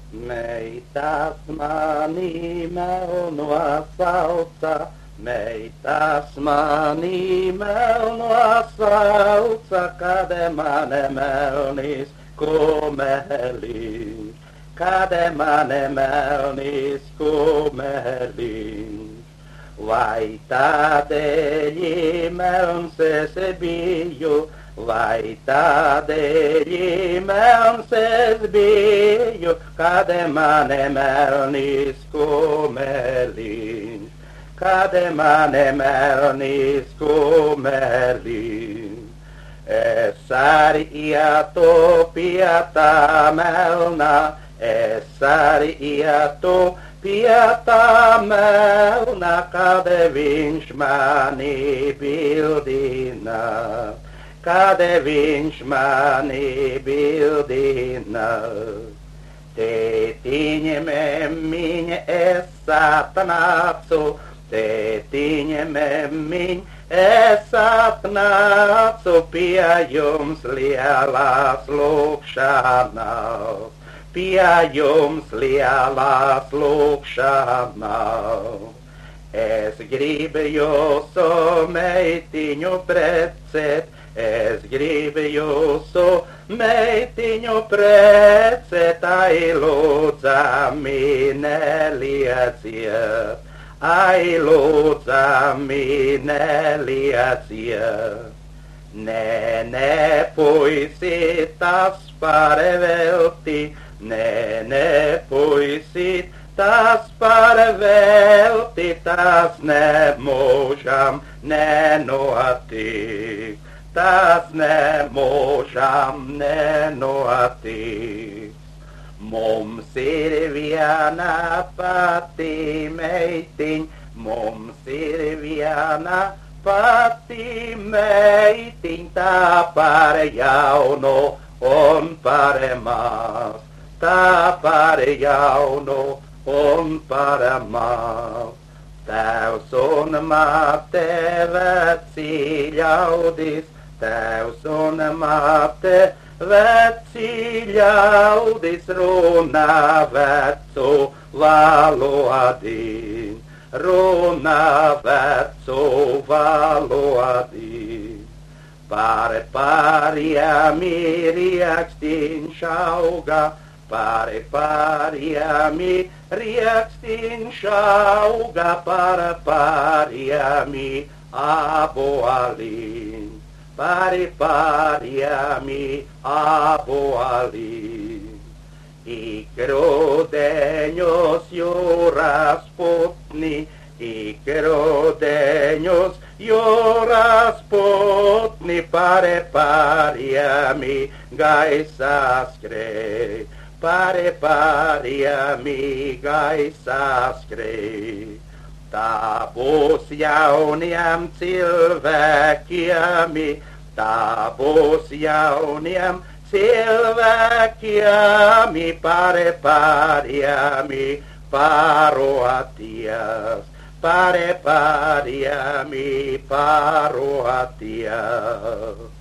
Meitäs nimenomaan sautsa, meitäs nimenomaan sautsa, kademane melnis kumelin, kademane melnis kumelin. Vaita de jimeln se biju, vaita de jimeln se biju, kademane melnis kumelin, kademane melnis kumelin. Essari iato piata melna, essari iato piata melna, kade vinšmani bildina, kade vinšmani bildina. Te tiņemem miņ esatnācu, te tiņemem miņ esatnācu pie jums lielās lūkšanās. Pie jums lielās lūkšanās. Es gribu jūsu meitiņu precēt, es gribu jūsu meitiņu precēt, ai lūdzami nelieciet, ai lūdzami nelieciet. Nē, puisi, tas par velti, nē, puisi, tas par velti, tas nemūžam nenotik, tas nemūžam nenotik. Mums ir viena pati meitiņ, mums ir viena pati meitiņ, tā par jaunu un par maz, tā par jaunu un par maz. Tēvs un māte veci ļaudis, tēvs un māte veci ļaudis, runā vecu valodī, runā vecu valodī. Par pāriem ir riekstiņš auga, par pāriem ir riekstiņš auga, par pāriem ir aboliņ, par pāriem ir aboliņ. Ik rudeņos jūras putni, ik rudeņos jūras putni, pare pāriemi gaisā skrēj, pare pāriemi gaisā skrēj. Tā būs jauniem cilvēkiem, tā būs jauniem cilvēkiem, pare pāriemi paroties, pare pāriemi paroties.